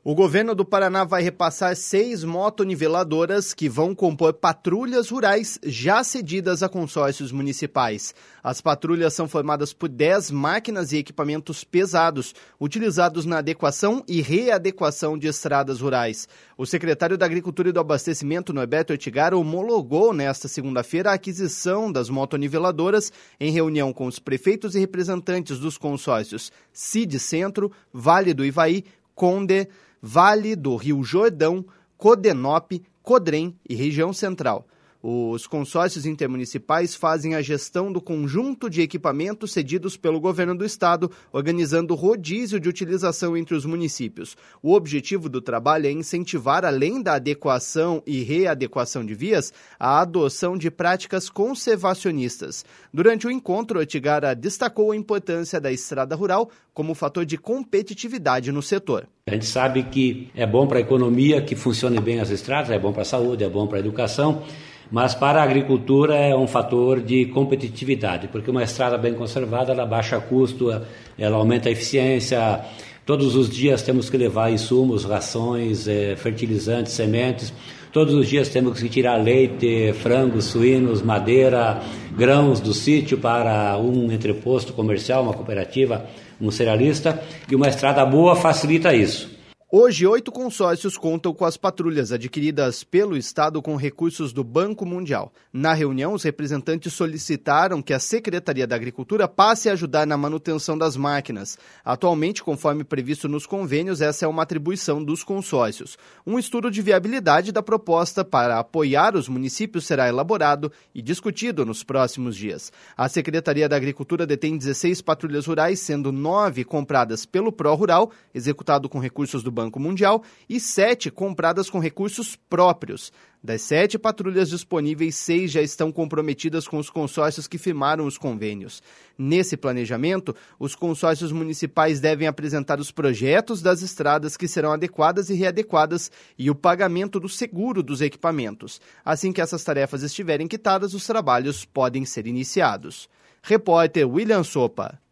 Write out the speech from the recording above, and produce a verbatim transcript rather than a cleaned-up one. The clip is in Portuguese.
O governo do Paraná vai repassar seis motoniveladoras que vão compor patrulhas rurais já cedidas a consórcios municipais. As patrulhas são formadas por dez máquinas e equipamentos pesados, utilizados na adequação e readequação de estradas rurais. O secretário da Agricultura e do Abastecimento, Norberto Ortigara, homologou nesta segunda-feira a aquisição das motoniveladoras em reunião com os prefeitos e representantes dos consórcios Cid Centro, Vale do Ivaí, Conde, Vale do Rio Jordão, Codenop, Codrem e Região Central. Os consórcios intermunicipais fazem a gestão do conjunto de equipamentos cedidos pelo governo do estado, organizando rodízio de utilização entre os municípios. O objetivo do trabalho é incentivar, além da adequação e readequação de vias, a adoção de práticas conservacionistas. Durante o encontro, Ortigara destacou a importância da estrada rural como fator de competitividade no setor. A gente sabe que é bom para a economia que funcionem bem as estradas, é bom para a saúde, é bom para a educação, mas para a agricultura é um fator de competitividade, porque uma estrada bem conservada, ela baixa custo, ela aumenta a eficiência. Todos os dias temos que levar insumos, rações, fertilizantes, sementes. Todos os dias temos que tirar leite, frangos, suínos, madeira, grãos do sítio para um entreposto comercial, uma cooperativa, um cerealista, e uma estrada boa facilita isso. Hoje, oito consórcios contam com as patrulhas adquiridas pelo Estado com recursos do Banco Mundial. Na reunião, os representantes solicitaram que a Secretaria da Agricultura passe a ajudar na manutenção das máquinas. Atualmente, conforme previsto nos convênios, essa é uma atribuição dos consórcios. Um estudo de viabilidade da proposta para apoiar os municípios será elaborado e discutido nos próximos dias. A Secretaria da Agricultura detém dezesseis patrulhas rurais, sendo nove compradas pelo Pró-Rural, executado com recursos do Banco Banco Mundial, e sete compradas com recursos próprios. Das sete patrulhas disponíveis, seis já estão comprometidas com os consórcios que firmaram os convênios. Nesse planejamento, os consórcios municipais devem apresentar os projetos das estradas que serão adequadas e readequadas e o pagamento do seguro dos equipamentos. Assim que essas tarefas estiverem quitadas, os trabalhos podem ser iniciados. Repórter William Sopa.